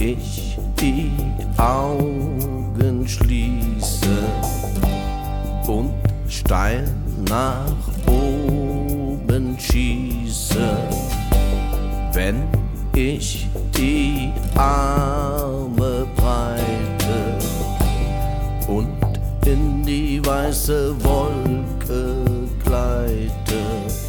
ich die Augen schließe und steil nach oben schieße, wenn ich die Arme breite und in die weiße Wolke gleite.